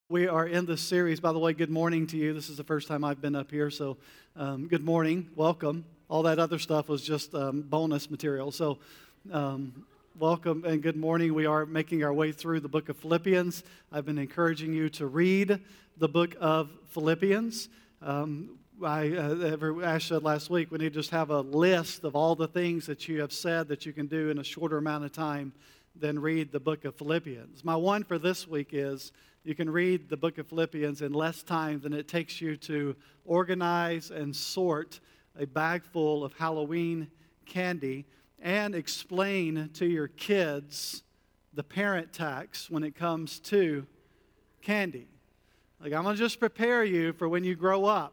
We are in this series. By the way, good morning to you. This is the first time I've been up here, so good morning. Welcome. All that other stuff was just bonus material. So welcome and good morning. We are making our way through the book of Philippians. I've been encouraging you to read the book of Philippians. Ash said last week, we need to just have a list of all the things that you have said that you can do in a shorter amount of time than read the book of Philippians. My one for this week is you can read the book of Philippians in less time than it takes you to organize and sort a bag full of Halloween candy and explain to your kids the parent tax when it comes to candy. Like, I'm going to just prepare you for when you grow up.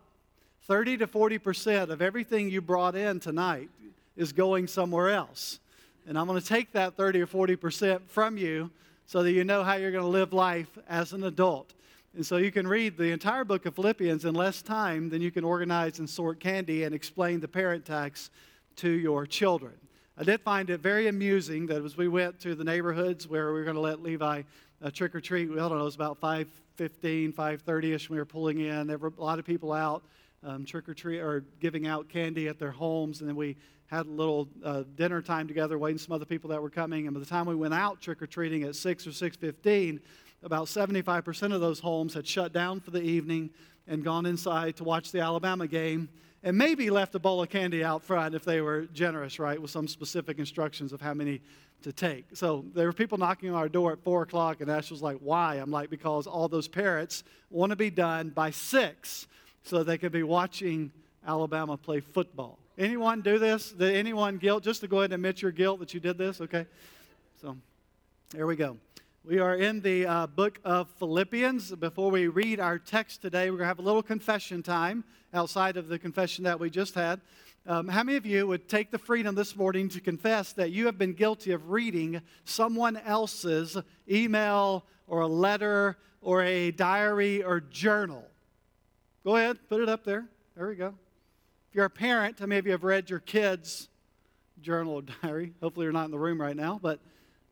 30 to 40% of everything you brought in tonight is going somewhere else. And I'm going to take that 30 or 40% from you so that you know how you're going to live life as an adult. And so you can read the entire book of Philippians in less time than you can organize and sort candy and explain the parent tax to your children. I did find it very amusing that as we went to the neighborhoods where we were going to let Levi trick or treat, I don't know, it was about 5:15, 5:30ish when we were pulling in. There were a lot of people out trick or treat or giving out candy at their homes, and then we had a little dinner time together, waiting some other people that were coming. And by the time we went out trick-or-treating at 6 or 6:15, about 75% of those homes had shut down for the evening and gone inside to watch the Alabama game and maybe left a bowl of candy out front if they were generous, right, with some specific instructions of how many to take. So there were people knocking on our door at 4 o'clock, and Ash was like, why? I'm like, because all those parents want to be done by 6 so they can be watching Alabama play football. Anyone do this? Did anyone guilt? Just to go ahead and admit your guilt that you did this, okay? So, there we go. We are in the book of Philippians. Before we read our text today, we're going to have a little confession time outside of the confession that we just had. How many of you would take the freedom this morning to confess that you have been guilty of reading someone else's email or a letter or a diary or journal? Go ahead, put it up there. There we go. If you're a parent, how many of you have read your kids' journal or diary? Hopefully you're not in the room right now, but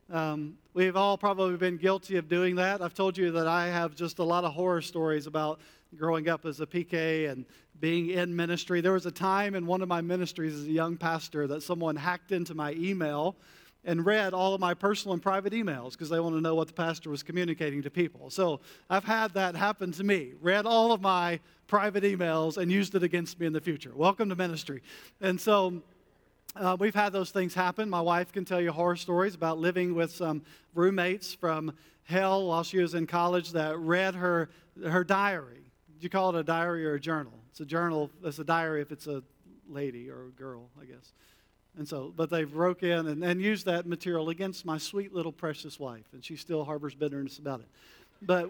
we've all probably been guilty of doing that. I've told you that I have just a lot of horror stories about growing up as a PK and being in ministry. There was a time in one of my ministries as a young pastor that someone hacked into my email and read all of my personal and private emails because they want to know what the pastor was communicating to people. So I've had that happen to me. Read all of my private emails and used it against me in the future. Welcome to ministry. And so we've had those things happen. My wife can tell you horror stories about living with some roommates from hell while she was in college that read her diary. Do you call it a diary or a journal? It's a journal. It's a diary if it's a lady or a girl, I guess. And so, but they broke in and used that material against my sweet little precious wife, and she still harbors bitterness about it. But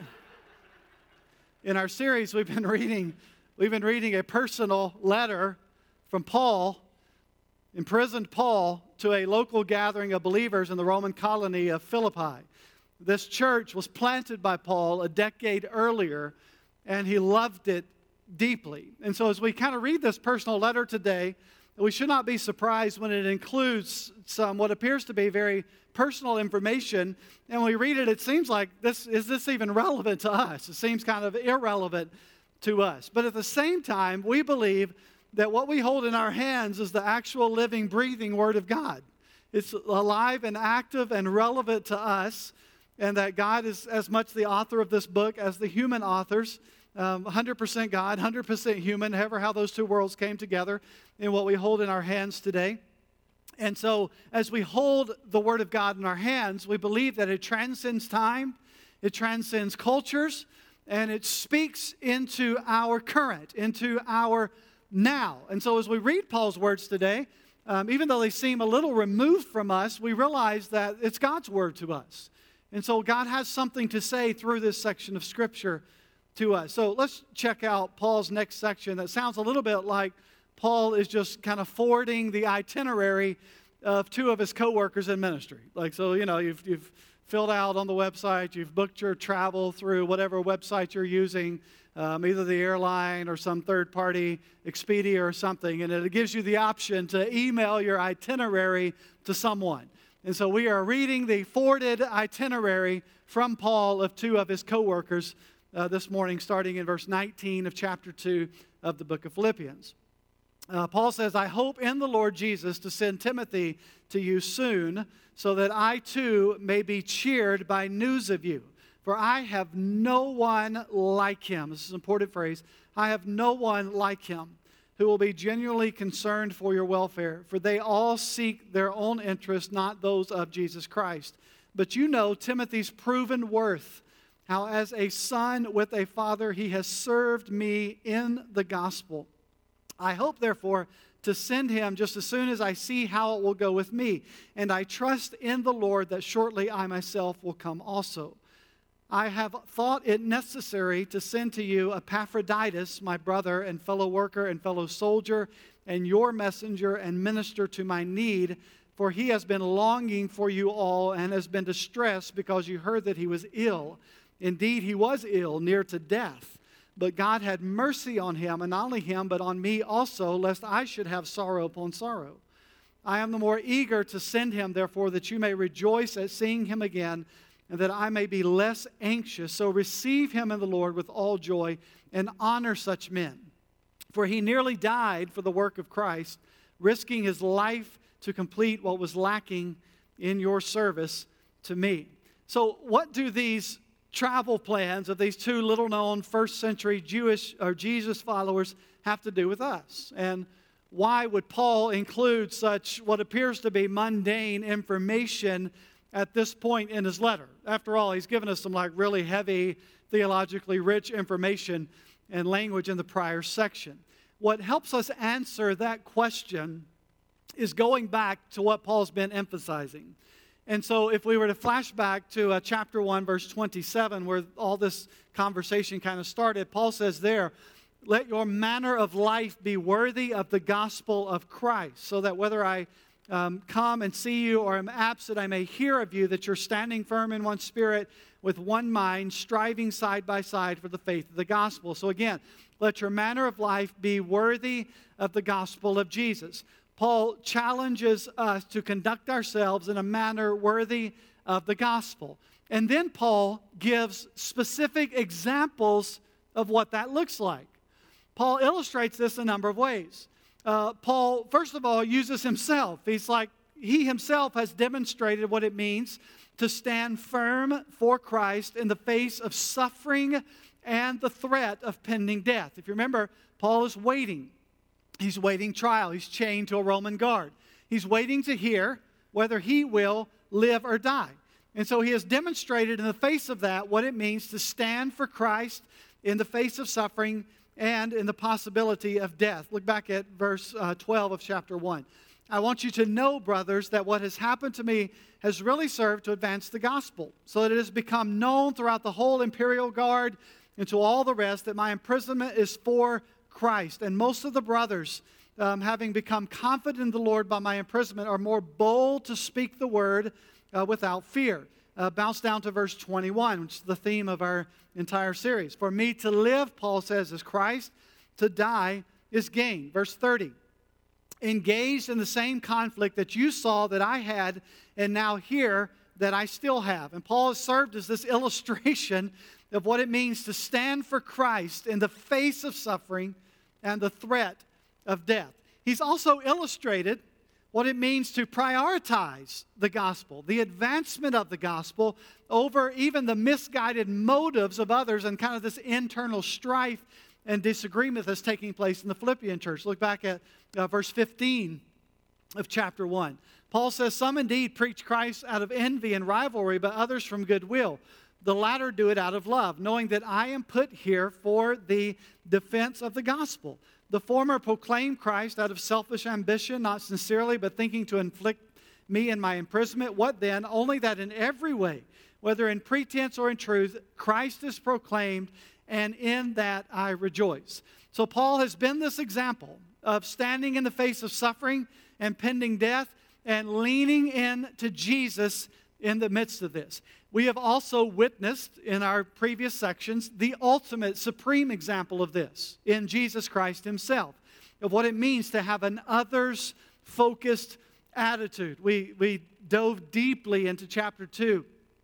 in our series, we've been reading a personal letter from Paul, imprisoned Paul, to a local gathering of believers in the Roman colony of Philippi. This church was planted by Paul a decade earlier, and he loved it deeply. And so as we kind of read this personal letter today, we should not be surprised when it includes some what appears to be very personal information. And when we read it, it seems like, is this even relevant to us? It seems kind of irrelevant to us. But at the same time, we believe that what we hold in our hands is the actual living, breathing Word of God. It's alive and active and relevant to us, and that God is as much the author of this book as the human authors. 100% God, 100% human, however how those two worlds came together in what we hold in our hands today. And so as we hold the Word of God in our hands, we believe that it transcends time, it transcends cultures, and it speaks into our current, into our now. And so as we read Paul's words today, even though they seem a little removed from us, we realize that it's God's Word to us. And so God has something to say through this section of Scripture to us. So let's check out Paul's next section. That sounds a little bit like Paul is just kind of forwarding the itinerary of two of his co-workers in ministry. Like, so, you know, you've filled out on the website, you've booked your travel through whatever website you're using, either the airline or some third-party Expedia or something, and it gives you the option to email your itinerary to someone. And so we are reading the forwarded itinerary from Paul of two of his co-workers this morning, starting in verse 19 of chapter 2 of the book of Philippians. Paul says, I hope in the Lord Jesus to send Timothy to you soon, so that I too may be cheered by news of you. For I have no one like him. This is an important phrase. I have no one like him who will be genuinely concerned for your welfare. For they all seek their own interests, not those of Jesus Christ. But you know Timothy's proven worth, how as a son with a father he has served me in the gospel. I hope, therefore, to send him just as soon as I see how it will go with me. And I trust in the Lord that shortly I myself will come also. I have thought it necessary to send to you Epaphroditus, my brother and fellow worker and fellow soldier, and your messenger and minister to my need, for he has been longing for you all and has been distressed because you heard that he was ill. Indeed, he was ill, near to death. But God had mercy on him, and not only him, but on me also, lest I should have sorrow upon sorrow. I am the more eager to send him, therefore, that you may rejoice at seeing him again, and that I may be less anxious. So receive him in the Lord with all joy, and honor such men. For he nearly died for the work of Christ, risking his life to complete what was lacking in your service to me. So what do these travel plans of these two little-known first-century Jewish or Jesus followers have to do with us? And why would Paul include such what appears to be mundane information at this point in his letter? After all, he's given us some really heavy, theologically rich information and language in the prior section. What helps us answer that question is going back to what Paul's been emphasizing. And so if we were to flash back to chapter 1, verse 27, where all this conversation kind of started, Paul says there, let your manner of life be worthy of the gospel of Christ, so that whether I come and see you or am absent, I may hear of you that you're standing firm in one spirit with one mind, striving side by side for the faith of the gospel. So again, let your manner of life be worthy of the gospel of Jesus. Paul challenges us to conduct ourselves in a manner worthy of the gospel. And then Paul gives specific examples of what that looks like. Paul illustrates this a number of ways. Paul, first of all, uses himself. He himself has demonstrated what it means to stand firm for Christ in the face of suffering and the threat of pending death. If you remember, Paul is waiting. He's waiting trial. He's chained to a Roman guard. He's waiting to hear whether he will live or die. And so he has demonstrated in the face of that what it means to stand for Christ in the face of suffering and in the possibility of death. Look back at verse 12 of chapter 1. I want you to know, brothers, that what has happened to me has really served to advance the gospel, so that it has become known throughout the whole imperial guard and to all the rest that my imprisonment is for Christ. And most of the brothers, having become confident in the Lord by my imprisonment, are more bold to speak the word without fear. Bounce down to verse 21, which is the theme of our entire series. For me to live, Paul says, is Christ. To die is gain. Verse 30. Engaged in the same conflict that you saw that I had, and now hear that I still have. And Paul has served as this illustration of what it means to stand for Christ in the face of suffering and the threat of death. He's also illustrated what it means to prioritize the gospel, the advancement of the gospel over even the misguided motives of others and kind of this internal strife and disagreement that's taking place in the Philippian church. Look back at verse 15 of chapter 1. Paul says, some indeed preach Christ out of envy and rivalry, but others from goodwill. The latter do it out of love, knowing that I am put here for the defense of the gospel. The former proclaim Christ out of selfish ambition, not sincerely, but thinking to inflict me in my imprisonment. What then? Only that in every way, whether in pretense or in truth, Christ is proclaimed, and in that I rejoice. So Paul has been this example of standing in the face of suffering and pending death and leaning in to Jesus in the midst of this. We have also witnessed in our previous sections the ultimate, supreme example of this in Jesus Christ himself, of what it means to have an others-focused attitude. We dove deeply into chapter 2,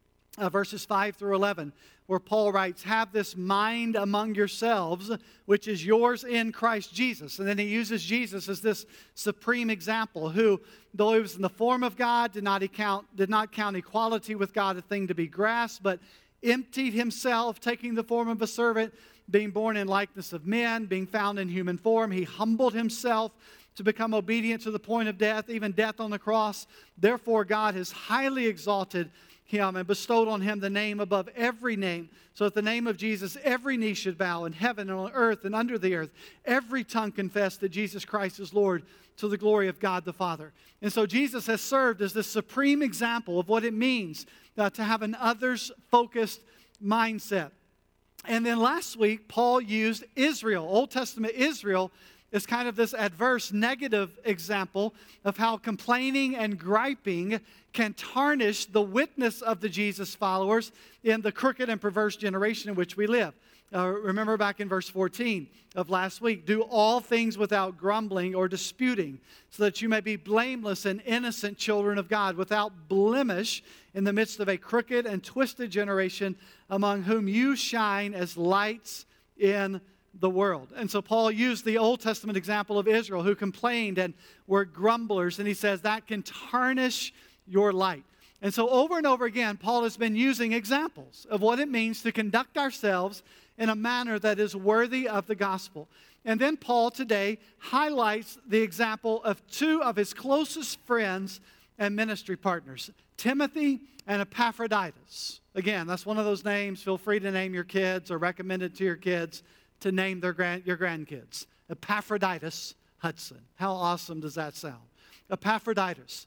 verses 5 through 11, where Paul writes, have this mind among yourselves, which is yours in Christ Jesus. And then he uses Jesus as this supreme example, who, though he was in the form of God, did not count equality with God a thing to be grasped, but emptied himself, taking the form of a servant, being born in likeness of men, being found in human form. He humbled himself to become obedient to the point of death, even death on the cross. Therefore, God has highly exalted him and bestowed on him the name above every name, so at the name of Jesus every knee should bow in heaven and on earth and under the earth, every tongue confess that Jesus Christ is Lord, to the glory of God the Father. And so Jesus has served as the supreme example of what it means to have an others-focused mindset. And then last week, Paul used Israel, Old Testament Israel, is kind of this adverse, negative example of how complaining and griping can tarnish the witness of the Jesus followers in the crooked and perverse generation in which we live. Remember back in verse 14 of last week, do all things without grumbling or disputing, so that you may be blameless and innocent children of God, without blemish in the midst of a crooked and twisted generation, among whom you shine as lights in the world. And so Paul used the Old Testament example of Israel, who complained and were grumblers, and he says that can tarnish your light. And so over and over again, Paul has been using examples of what it means to conduct ourselves in a manner that is worthy of the gospel. And then Paul today highlights the example of two of his closest friends and ministry partners, Timothy and Epaphroditus. Again, that's one of those names. Feel free to name your kids or recommend it to your kids to name your grandkids. Epaphroditus Hudson. How awesome does that sound? Epaphroditus.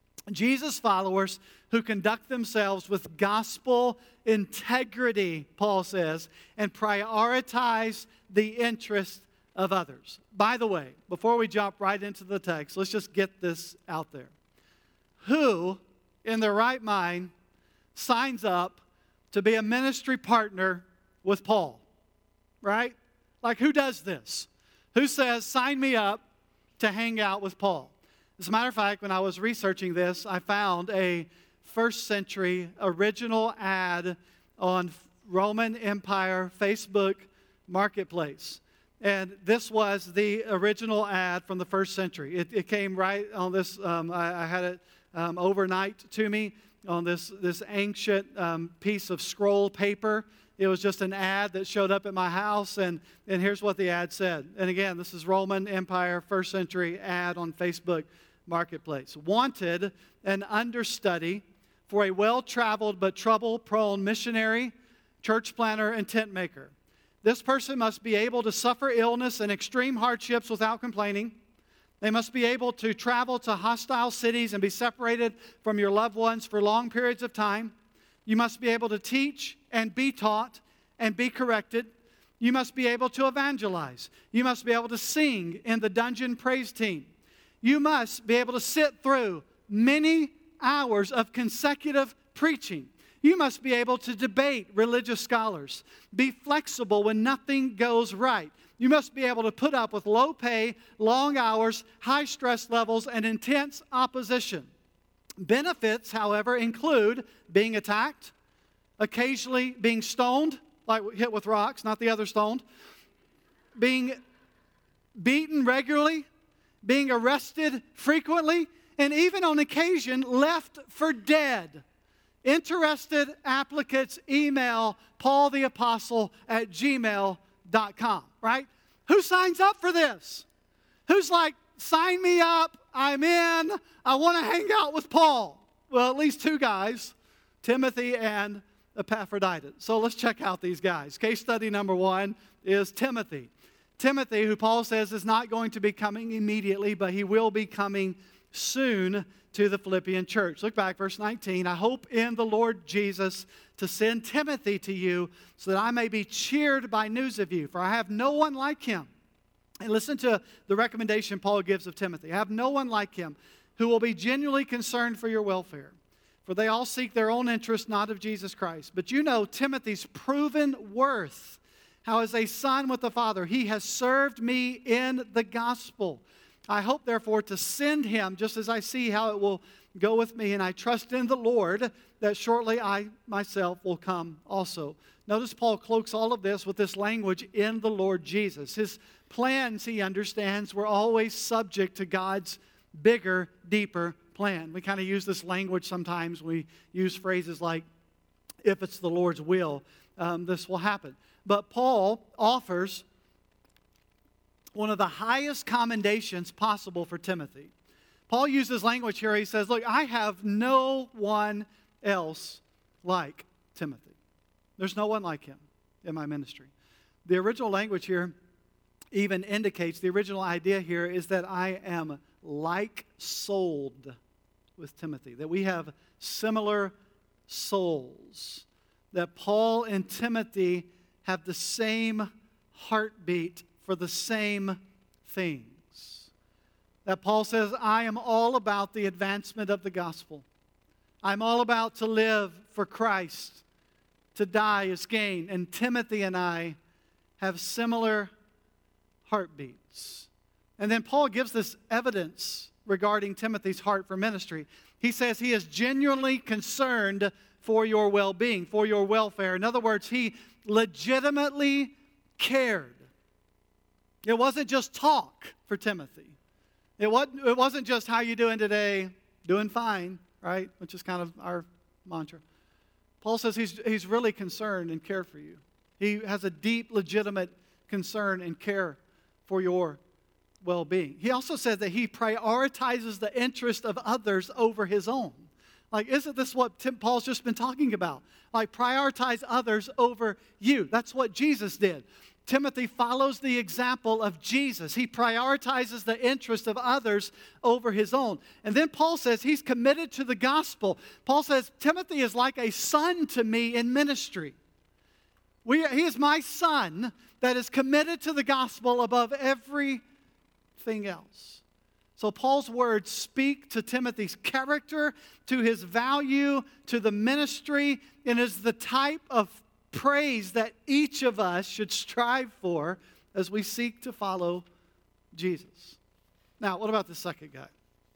Jesus followers who conduct themselves with gospel integrity, Paul says, and prioritize the interest of others. By the way, before we jump right into the text, let's just get this out there. Who, in their right mind, signs up to be a ministry partner with Paul? Right? Like, who does this? Who says, sign me up to hang out with Paul? As a matter of fact, when I was researching this, I found a first century original ad on Roman Empire Facebook Marketplace. And this was the original ad from the first century. It came right on this, I had it overnight to me on this ancient piece of scroll paper. It was just an ad that showed up at my house, and here's what the ad said. And again, this is Roman Empire first century ad on Facebook Marketplace. Wanted an understudy for a well-traveled but trouble-prone missionary, church planner, and tent maker. This person must be able to suffer illness and extreme hardships without complaining. They must be able to travel to hostile cities and be separated from your loved ones for long periods of time. You must be able to teach and be taught and be corrected. You must be able to evangelize. You must be able to sing in the dungeon praise team. You must be able to sit through many hours of consecutive preaching. You must be able to debate religious scholars. Be flexible when nothing goes right. You must be able to put up with low pay, long hours, high stress levels, and intense opposition. Benefits, however, include being attacked, occasionally being stoned, like hit with rocks, not the other stoned, being beaten regularly, being arrested frequently, and even on occasion left for dead. Interested applicants email paultheapostle@gmail.com, right? Who signs up for this? Who's like, sign me up, I'm in, I want to hang out with Paul? Well, at least two guys, Timothy and Epaphroditus. So let's check out these guys. Case study number one is Timothy. Timothy, who Paul says is not going to be coming immediately, but he will be coming soon to the Philippian church. Look back, verse 19. I hope in the Lord Jesus to send Timothy to you so that I may be cheered by news of you, for I have no one like him. And listen to the recommendation Paul gives of Timothy. I have no one like him who will be genuinely concerned for your welfare, for they all seek their own interest, not of Jesus Christ. But you know Timothy's proven worth, how as a son with the Father, he has served me in the gospel. I hope, therefore, to send him, just as I see how it will Go with me, and I trust in the Lord that shortly I myself will come also. Notice Paul cloaks all of this with this language, in the Lord Jesus. His plans, he understands, were always subject to God's bigger, deeper plan. We kind of use this language sometimes. We use phrases like, if it's the Lord's will, this will happen. But Paul offers one of the highest commendations possible for Timothy. Paul uses language here. He says, look, I have no one else like Timothy. There's no one like him in my ministry. The original language here even indicates, the original idea here is that I am like-souled with Timothy, that we have similar souls, that Paul and Timothy have the same heartbeat for the same things. That Paul says, I am all about the advancement of the gospel. I'm all about to live for Christ, to die is gain. And Timothy and I have similar heartbeats. And then Paul gives this evidence regarding Timothy's heart for ministry. He says he is genuinely concerned for your well-being, for your welfare. In other words, he legitimately cared. It wasn't just talk for Timothy. It wasn't just, how you doing today? Doing fine, right? Which is kind of our mantra. Paul says he's really concerned and care for you. He has a deep, legitimate concern and care for your well-being. He also said that he prioritizes the interest of others over his own. Like, isn't this what Paul's just been talking about? Like, prioritize others over you. That's what Jesus did. Timothy follows the example of Jesus. He prioritizes the interest of others over his own. And then Paul says he's committed to the gospel. Paul says, Timothy is like a son to me in ministry. He is my son that is committed to the gospel above everything else. So Paul's words speak to Timothy's character, to his value, to the ministry, and is the type of praise that each of us should strive for as we seek to follow Jesus. Now, what about the second guy?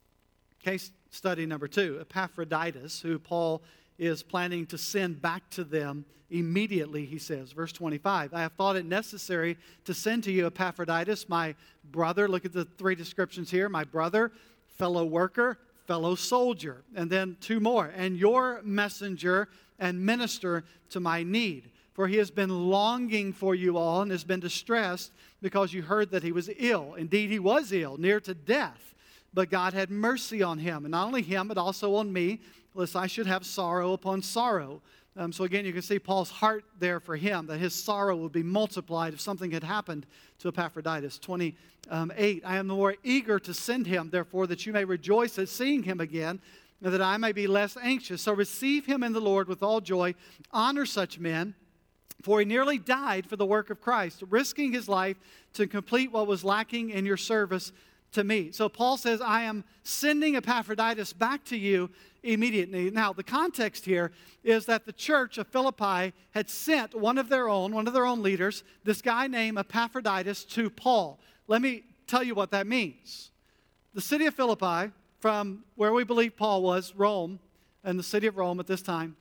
Case study number 2, Epaphroditus, who Paul is planning to send back to them immediately, he says. Verse 25, I have thought it necessary to send to you Epaphroditus, my brother. Look at the 3 descriptions here. My brother, fellow worker, fellow soldier. And then 2 more. And your messenger and minister to my need. For he has been longing for you all and has been distressed because you heard that he was ill. Indeed, he was ill, near to death. But God had mercy on him, and not only him, but also on me, lest I should have sorrow upon sorrow. So again, you can see Paul's heart there for him, that his sorrow would be multiplied if something had happened to Epaphroditus. 28, I am the more eager to send him, therefore, that you may rejoice at seeing him again, and that I may be less anxious. So receive him in the Lord with all joy. Honor such men, for he nearly died for the work of Christ, risking his life to complete what was lacking in your service to me. So Paul says, I am sending Epaphroditus back to you immediately. Now, the context here is that the church of Philippi had sent one of their own leaders, this guy named Epaphroditus, to Paul. Let me tell you what that means. The city of Philippi, from where we believe Paul was, Rome, and the city of Rome at this time,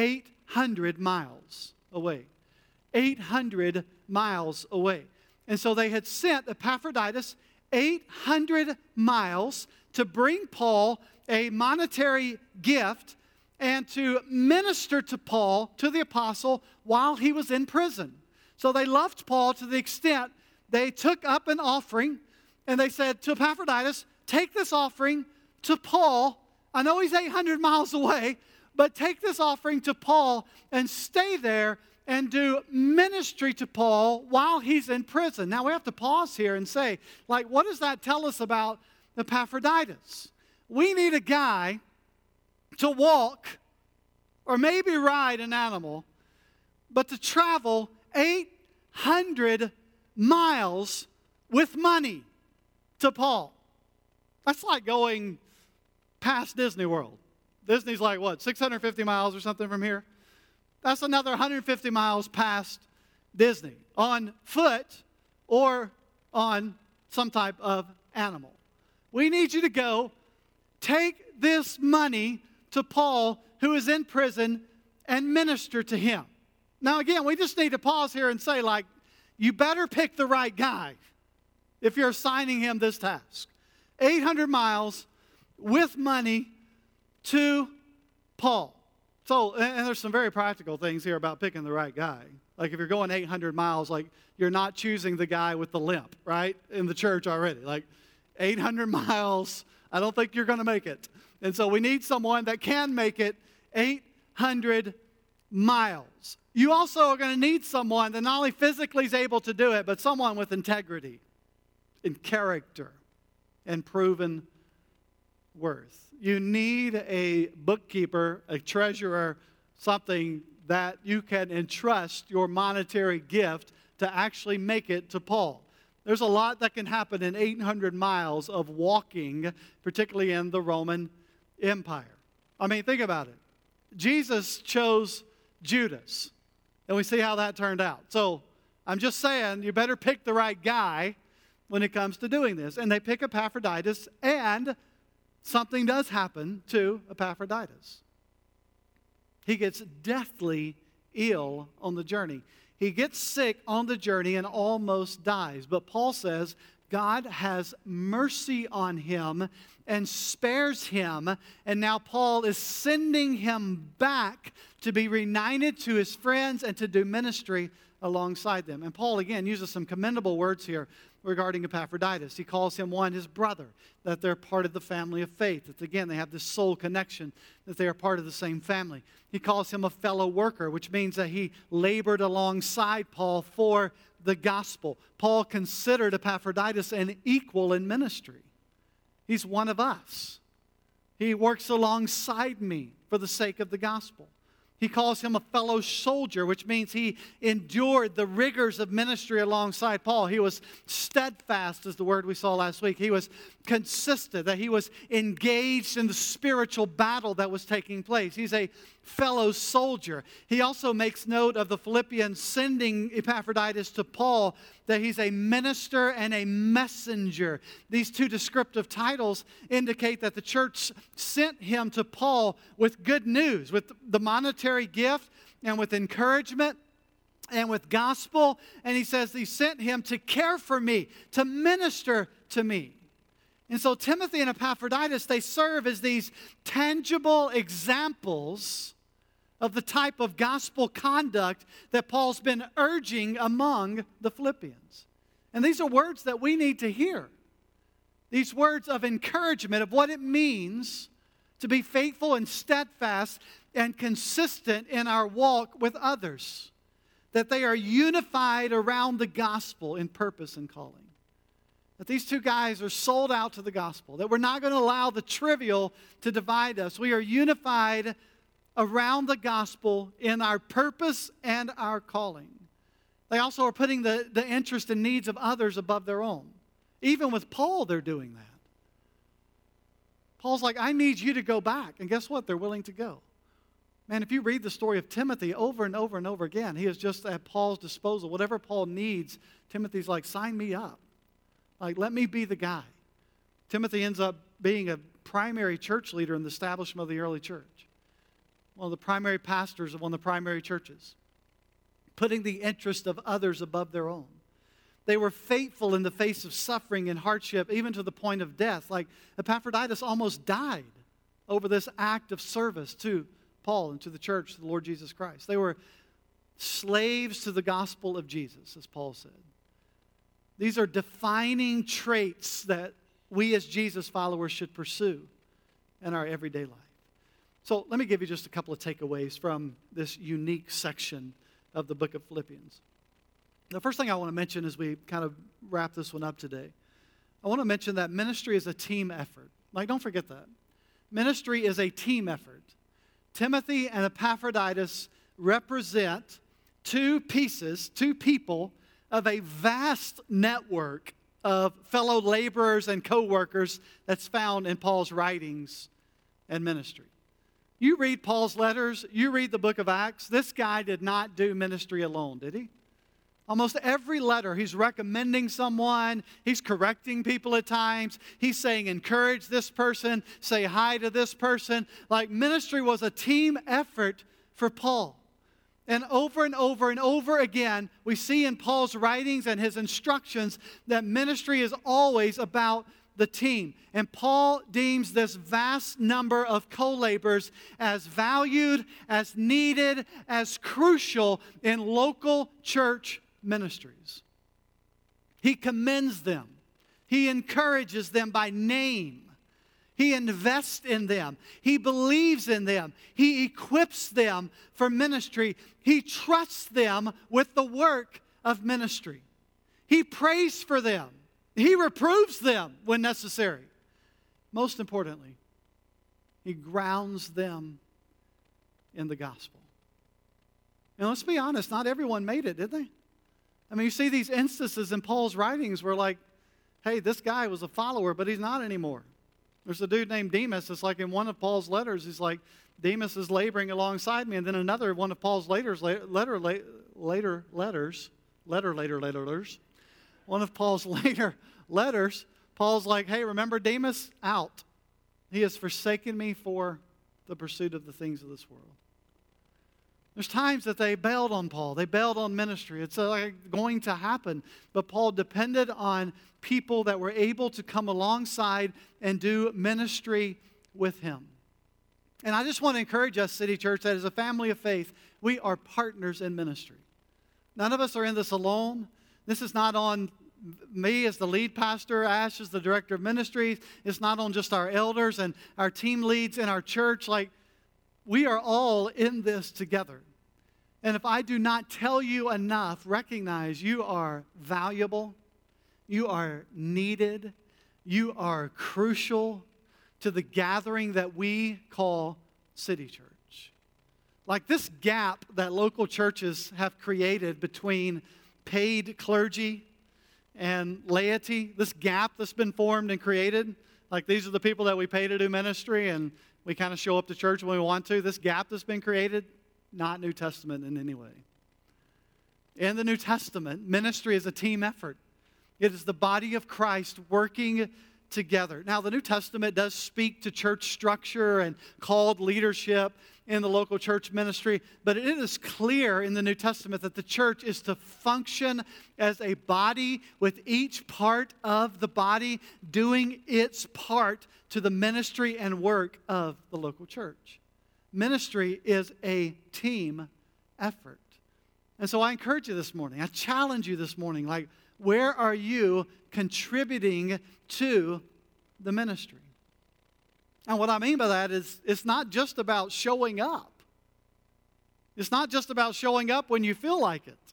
800 miles away. 800 miles away. And so they had sent Epaphroditus 800 miles to bring Paul a monetary gift and to minister to Paul, to the apostle, while he was in prison. So they loved Paul to the extent they took up an offering and they said to Epaphroditus, take this offering to Paul. I know he's 800 miles away, but take this offering to Paul and stay there and do ministry to Paul while he's in prison. Now we have to pause here and say, like, what does that tell us about Epaphroditus? We need a guy to walk or maybe ride an animal, but to travel 800 miles with money to Paul. That's like going past Disney World. Disney's like, what, 650 miles or something from here? That's another 150 miles past Disney on foot or on some type of animal. We need you to go take this money to Paul, who is in prison, and minister to him. Now, again, we just need to pause here and say, like, you better pick the right guy if you're assigning him this task. 800 miles with money to Paul. So, and there's some very practical things here about picking the right guy. Like if you're going 800 miles, like you're not choosing the guy with the limp, right, in the church already. Like 800 miles, I don't think you're going to make it. And so we need someone that can make it 800 miles. You also are going to need someone that not only physically is able to do it, but someone with integrity and character and proven worth. You need a bookkeeper, a treasurer, something that you can entrust your monetary gift to actually make it to Paul. There's a lot that can happen in 800 miles of walking, particularly in the Roman Empire. I mean, think about it. Jesus chose Judas, and we see how that turned out. So I'm just saying, you better pick the right guy when it comes to doing this. And they pick Epaphroditus, and something does happen to Epaphroditus. He gets deathly ill on the journey. He gets sick on the journey and almost dies. But Paul says God has mercy on him and spares him. And now Paul is sending him back to be reunited to his friends and to do ministry alongside them. And Paul, again, uses some commendable words here regarding Epaphroditus. He calls him, one, his brother, that they're part of the family of faith. That, again, they have this soul connection, that they are part of the same family. He calls him a fellow worker, which means that he labored alongside Paul for the gospel. Paul considered Epaphroditus an equal in ministry. He's one of us. He works alongside me for the sake of the gospel. He calls him a fellow soldier, which means he endured the rigors of ministry alongside Paul. He was steadfast, is the word we saw last week. He was consistent, that he was engaged in the spiritual battle that was taking place. He's a fellow soldier. He also makes note of the Philippians sending Epaphroditus to Paul, that he's a minister and a messenger. These two descriptive titles indicate that the church sent him to Paul with good news, with the monetary gift and with encouragement and with gospel. And he says he sent him to care for me, to minister to me. And so Timothy and Epaphroditus, they serve as these tangible examples of the type of gospel conduct that Paul's been urging among the Philippians. And these are words that we need to hear. These words of encouragement of what it means to be faithful and steadfast and consistent in our walk with others. That they are unified around the gospel in purpose and calling. That these two guys are sold out to the gospel. That we're not going to allow the trivial to divide us. We are unified around the gospel in our purpose and our calling. They also are putting the interest and needs of others above their own. Even with Paul, they're doing that. Paul's like, I need you to go back. And guess what? They're willing to go. Man, if you read the story of Timothy over and over and over again, he is just at Paul's disposal. Whatever Paul needs, Timothy's like, sign me up. Like, let me be the guy. Timothy ends up being a primary church leader in the establishment of the early church. One of the primary pastors of one of the primary churches. Putting the interest of others above their own. They were faithful in the face of suffering and hardship, even to the point of death. Like Epaphroditus almost died over this act of service to Paul and to the church, to the Lord Jesus Christ. They were slaves to the gospel of Jesus, as Paul said. These are defining traits that we as Jesus followers should pursue in our everyday life. So let me give you just a couple of takeaways from this unique section of the book of Philippians. The first thing I want to mention as we kind of wrap this one up today, I want to mention that ministry is a team effort. Like, don't forget that. Ministry is a team effort. Timothy and Epaphroditus represent two people of a vast network of fellow laborers and co-workers that's found in Paul's writings and ministry. You read Paul's letters, you read the book of Acts, this guy did not do ministry alone, did he? Almost every letter, he's recommending someone. He's correcting people at times. He's saying, encourage this person, say hi to this person. Like, ministry was a team effort for Paul. And over and over and over again, we see in Paul's writings and his instructions that ministry is always about the team. And Paul deems this vast number of co-laborers as valued, as needed, as crucial in local church ministries. He commends them. He encourages them by name. He invests in them. He believes in them. He equips them for ministry. He trusts them with the work of ministry. He prays for them. He reproves them when necessary. Most importantly, he grounds them in the gospel. And let's be honest, not everyone made it, did they? I mean, you see these instances in Paul's writings where, like, hey, this guy was a follower, but he's not anymore. There's a dude named Demas. It's like in one of Paul's letters, he's like, Demas is laboring alongside me. And then another one of Paul's letters, one of Paul's later letters, Paul's like, hey, remember Demas? Out. He has forsaken me for the pursuit of the things of this world. There's times that they bailed on Paul. They bailed on ministry. It's going to happen. But Paul depended on people that were able to come alongside and do ministry with him. And I just want to encourage us, City Church, that as a family of faith, we are partners in ministry. None of us are in this alone. This is not on me as the lead pastor, Ash as the director of ministries. It's not on just our elders and our team leads in our church. Like, we are all in this together. And if I do not tell you enough, recognize you are valuable, you are needed, you are crucial to the gathering that we call City Church. Like this gap that local churches have created between paid clergy and laity, this gap that's been formed and created, like these are the people that we pay to do ministry and we kind of show up to church when we want to. This gap that's been created, not New Testament in any way. In the New Testament, ministry is a team effort. It is the body of Christ working together. Now, the New Testament does speak to church structure and called leadership in the local church ministry, but it is clear in the New Testament that the church is to function as a body with each part of the body doing its part to the ministry and work of the local church. Ministry is a team effort. And so I encourage you this morning, I challenge you this morning, like, where are you contributing to the ministry? And what I mean by that is it's not just about showing up. It's not just about showing up when you feel like it,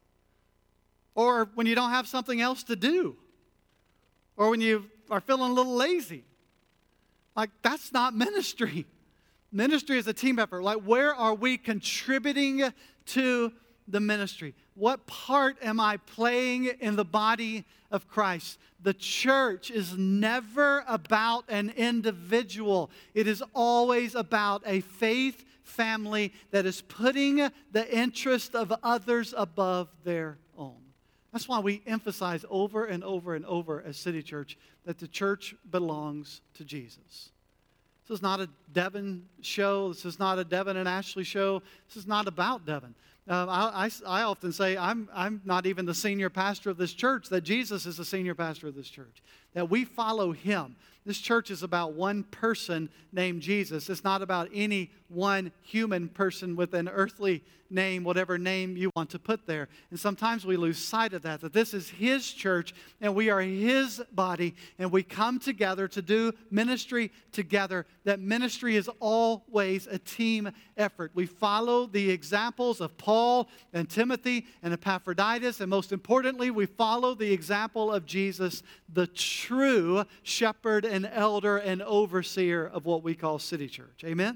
or when you don't have something else to do, or when you are feeling a little lazy. Like, that's not ministry. Ministry is a team effort. Like, where are we contributing to the ministry? What part am I playing in the body of Christ? The church is never about an individual. It is always about a faith family that is putting the interest of others above their own. That's why we emphasize over and over and over as City Church that the church belongs to Jesus. This is not a Devin show. This is not a Devin and Ashley show. This is not about Devin. I often say I'm not even the senior pastor of this church, that Jesus is the senior pastor of this church, that we follow him. This church is about one person named Jesus. It's not about any one human person with an earthly name, whatever name you want to put there. And sometimes we lose sight of that this is his church and we are his body and we come together to do ministry together, that ministry is always a team effort. We follow the examples of Paul and Timothy and Epaphroditus, and most importantly, we follow the example of Jesus, the true shepherd and elder and overseer of what we call City Church. Amen?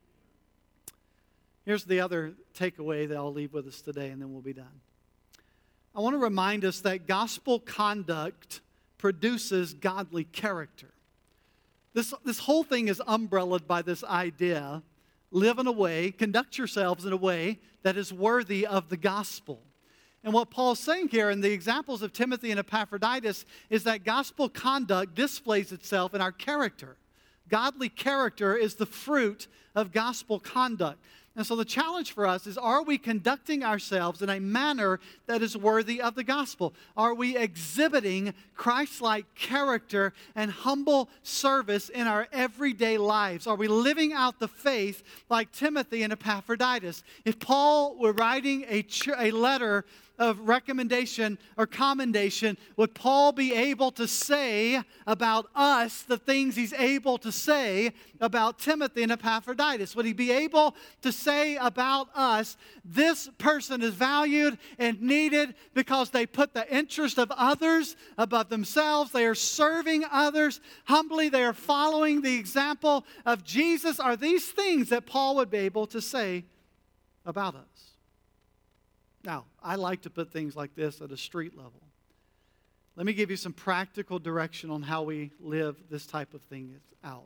Here's the other takeaway that I'll leave with us today, and then we'll be done. I want to remind us that gospel conduct produces godly character. This whole thing is umbrellaed by this idea: live in a way, conduct yourselves in a way that is worthy of the gospel. And what Paul's saying here in the examples of Timothy and Epaphroditus is that gospel conduct displays itself in our character. Godly character is the fruit of gospel conduct. And so the challenge for us is, are we conducting ourselves in a manner that is worthy of the gospel? Are we exhibiting Christ-like character and humble service in our everyday lives? Are we living out the faith like Timothy and Epaphroditus? If Paul were writing a letter of recommendation or commendation, would Paul be able to say about us the things he's able to say about Timothy and Epaphroditus? Would he be able to say about us, this person is valued and needed because they put the interest of others above themselves, they are serving others humbly, they are following the example of Jesus? Are these things that Paul would be able to say about us? Now, I like to put things like this at a street level. Let me give you some practical direction on how we live this type of thing out.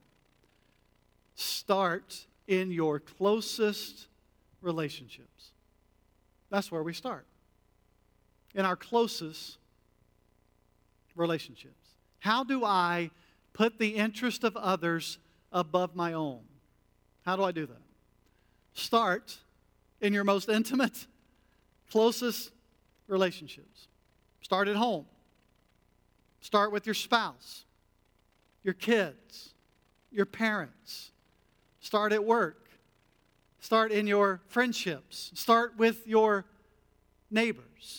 Start in your closest relationships. That's where we start. In our closest relationships. How do I put the interest of others above my own? How do I do that? Start in your most intimate, closest relationships. Start at home. Start with your spouse, your kids, your parents. Start at work. Start in your friendships. Start with your neighbors.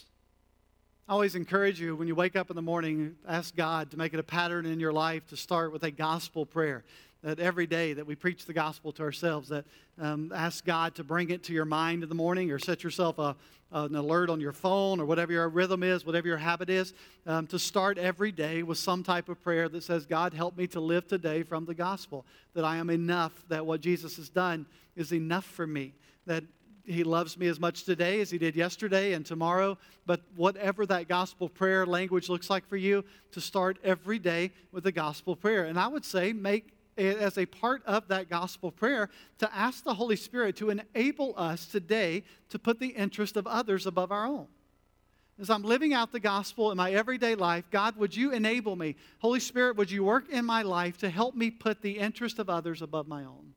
I always encourage you, when you wake up in the morning, ask God to make it a pattern in your life to start with a gospel prayer. That every day that we preach the gospel to ourselves, that ask God to bring it to your mind in the morning, or set yourself an alert on your phone, or whatever your rhythm is, whatever your habit is, to start every day with some type of prayer that says, God, help me to live today from the gospel, that I am enough, that what Jesus has done is enough for me, that He loves me as much today as He did yesterday and tomorrow. But whatever that gospel prayer language looks like for you, to start every day with the gospel prayer. And I would say make it as a part of that gospel prayer to ask the Holy Spirit to enable us today to put the interest of others above our own. As I'm living out the gospel in my everyday life, God, would you enable me? Holy Spirit, would you work in my life to help me put the interest of others above my own?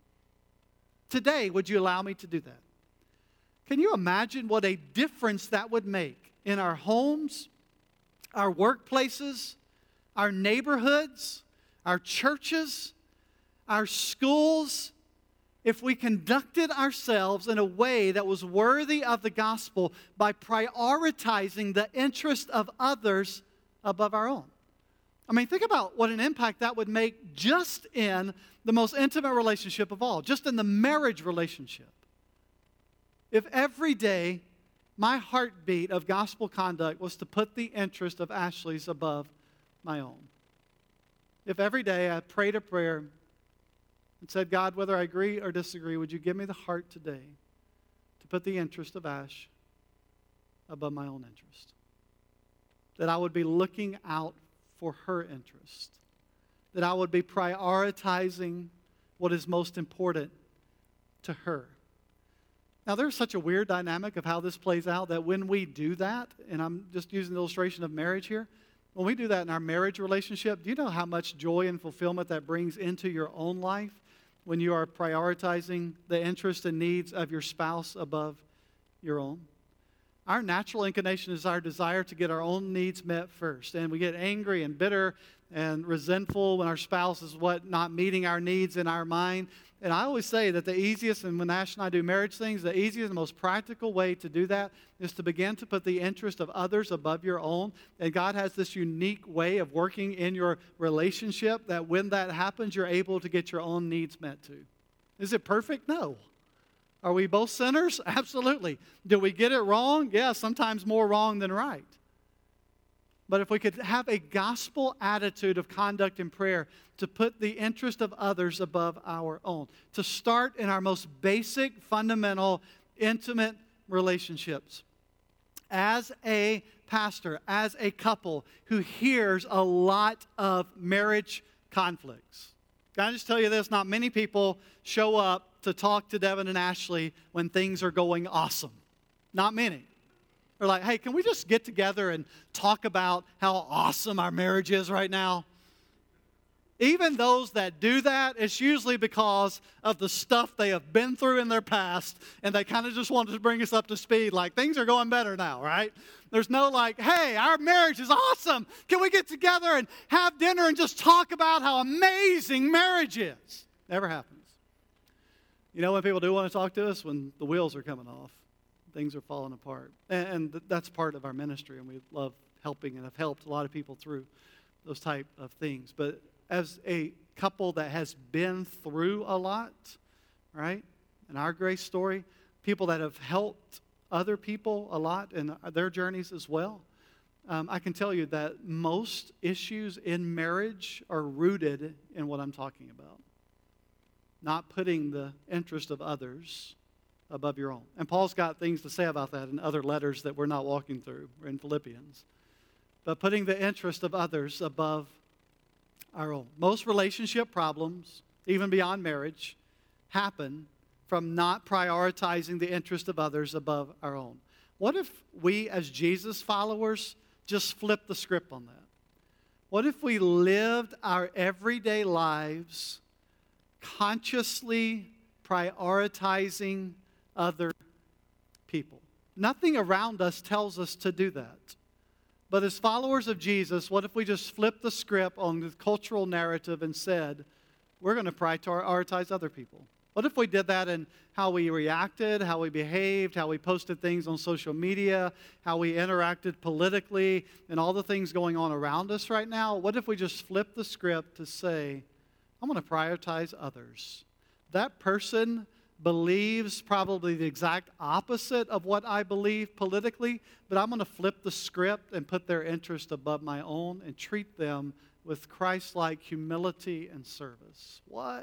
Today, would you allow me to do that? Can you imagine what a difference that would make in our homes, our workplaces, our neighborhoods, our churches, our schools, if we conducted ourselves in a way that was worthy of the gospel by prioritizing the interest of others above our own? I mean, think about what an impact that would make just in the most intimate relationship of all, just in the marriage relationship. If every day my heartbeat of gospel conduct was to put the interest of Ashley's above my own. If every day I prayed a prayer and said, God, whether I agree or disagree, would you give me the heart today to put the interest of Ash above my own interest? That I would be looking out for her interest. That I would be prioritizing what is most important to her. Now, there's such a weird dynamic of how this plays out that when we do that, and I'm just using the illustration of marriage here, when we do that in our marriage relationship, do you know how much joy and fulfillment that brings into your own life when you are prioritizing the interests and needs of your spouse above your own? Our natural inclination is our desire to get our own needs met first. And we get angry and bitter and resentful when our spouse is not meeting our needs in our mind. And I always say that the easiest, and when Ash and I do marriage things, the easiest and most practical way to do that is to begin to put the interest of others above your own. And God has this unique way of working in your relationship that when that happens, you're able to get your own needs met too. Is it perfect? No. Are we both sinners? Absolutely. Do we get it wrong? Yeah, sometimes more wrong than right. But if we could have a gospel attitude of conduct in prayer to put the interest of others above our own, to start in our most basic, fundamental, intimate relationships. As a pastor, as a couple who hears a lot of marriage conflicts. Can I just tell you this? Not many people show up to talk to Devin and Ashley when things are going awesome. Not many. They're like, hey, can we just get together and talk about how awesome our marriage is right now? Even those that do that, it's usually because of the stuff they have been through in their past, and they kind of just wanted to bring us up to speed, like things are going better now, right? There's no like, hey, our marriage is awesome. Can we get together and have dinner and just talk about how amazing marriage is? Never happens. You know when people do want to talk to us? When the wheels are coming off. Things are falling apart. And that's part of our ministry, and we love helping and have helped a lot of people through those type of things. But as a couple that has been through a lot, right, in our grace story, people that have helped other people a lot in their journeys as well, I can tell you that most issues in marriage are rooted in what I'm talking about. Not putting the interest of others above your own. And Paul's got things to say about that in other letters that we're not walking through in Philippians. But putting the interest of others above our own. Most relationship problems, even beyond marriage, happen from not prioritizing the interest of others above our own. What if we as Jesus followers just flipped the script on that? What if we lived our everyday lives consciously prioritizing other people? Nothing around us tells us to do that. But as followers of Jesus, what if we just flipped the script on the cultural narrative and said, we're going to prioritize other people? What if we did that in how we reacted, how we behaved, how we posted things on social media, how we interacted politically, and all the things going on around us right now? What if we just flipped the script to say, I'm going to prioritize others? That person believes probably the exact opposite of what I believe politically, but I'm going to flip the script and put their interest above my own and treat them with Christ-like humility and service. What?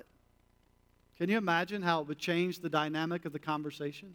Can you imagine how it would change the dynamic of the conversation?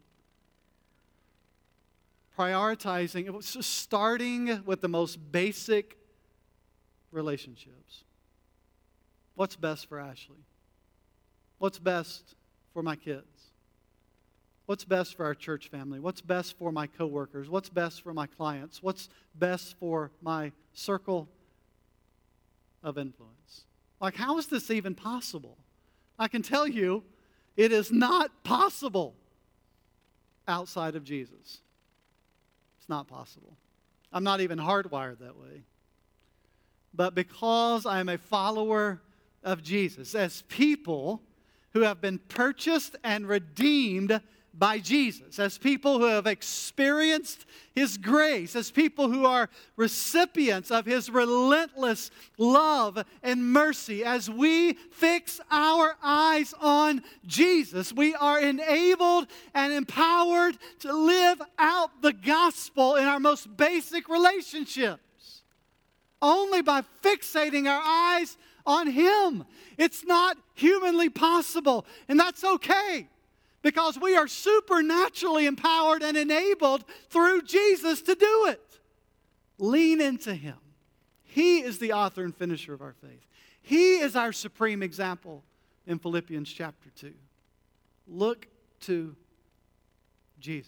Prioritizing, it was just starting with the most basic relationships. What's best for Ashley? What's best for my kids? What's best for our church family? What's best for my coworkers? What's best for my clients? What's best for my circle of influence? Like, how is this even possible? I can tell you, it is not possible outside of Jesus. It's not possible. I'm not even hardwired that way. But because I am a follower of Jesus, as people who have been purchased and redeemed by Jesus, as people who have experienced His grace, as people who are recipients of His relentless love and mercy, as we fix our eyes on Jesus, we are enabled and empowered to live out the gospel in our most basic relationships. Only by fixating our eyes on Him. It's not humanly possible, and that's okay, because we are supernaturally empowered and enabled through Jesus to do it. Lean into Him. He is the author and finisher of our faith. He is our supreme example in Philippians chapter 2. Look to Jesus,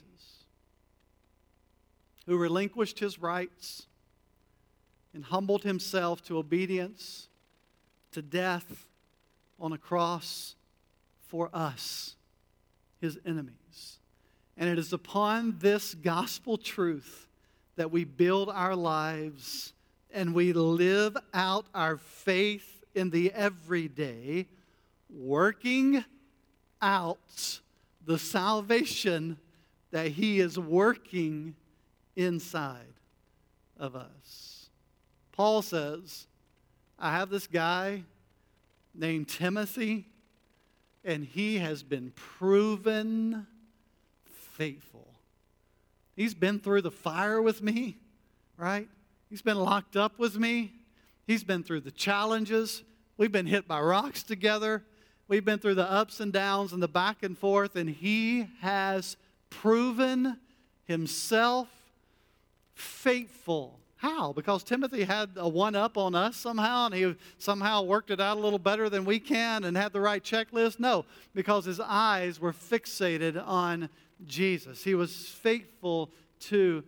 who relinquished His rights and humbled Himself to obedience, to death on a cross for us, His enemies. And it is upon this gospel truth that we build our lives and we live out our faith in the everyday, working out the salvation that He is working inside of us. Paul says, I have this guy named Timothy, and he has been proven faithful. He's been through the fire with me, right? He's been locked up with me. He's been through the challenges. We've been hit by rocks together. We've been through the ups and downs and the back and forth, and he has proven himself faithful. How? Because Timothy had a one-up on us somehow, and he somehow worked it out a little better than we can and had the right checklist? No, because his eyes were fixated on Jesus. He was faithful to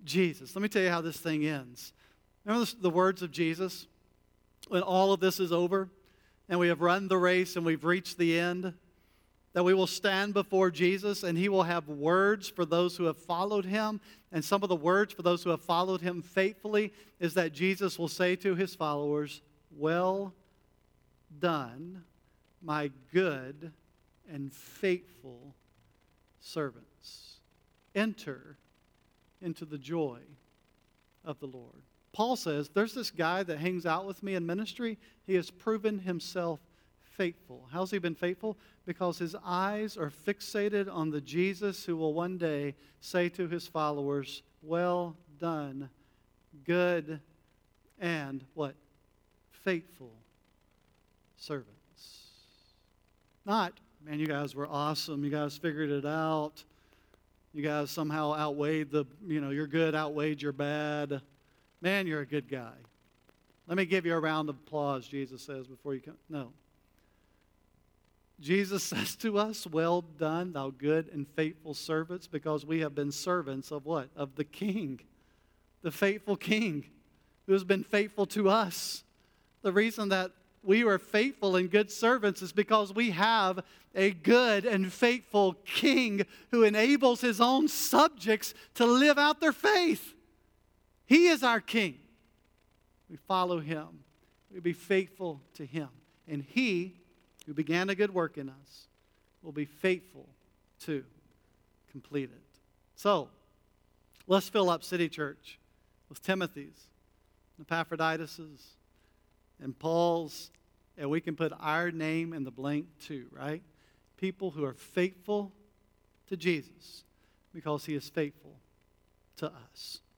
Jesus. Let me tell you how this thing ends. Remember the words of Jesus? When all of this is over and we have run the race and we've reached the end, that we will stand before Jesus and He will have words for those who have followed Him. And some of the words for those who have followed Him faithfully is that Jesus will say to His followers, "Well done, my good and faithful servants. Enter into the joy of the Lord." Paul says, there's this guy that hangs out with me in ministry. He has proven himself faithful. How's he been faithful? Because his eyes are fixated on the Jesus who will one day say to His followers, "Well done, good and" what? "Faithful servants." Not, "Man, you guys were awesome. You guys figured it out. You guys somehow outweighed your good outweighed your bad. Man, you're a good guy. Let me give you a round of applause," Jesus says before you come. No. Jesus says to us, "Well done, thou good and faithful servants," because we have been servants of what? Of the King, the faithful King who has been faithful to us. The reason that we are faithful and good servants is because we have a good and faithful King who enables His own subjects to live out their faith. He is our King. We follow Him. We be faithful to Him. And He, who began a good work in us, will be faithful to complete it. So, let's fill up City Church with Timothy's, Epaphroditus's, and Paul's, and we can put our name in the blank too, right? People who are faithful to Jesus because He is faithful to us.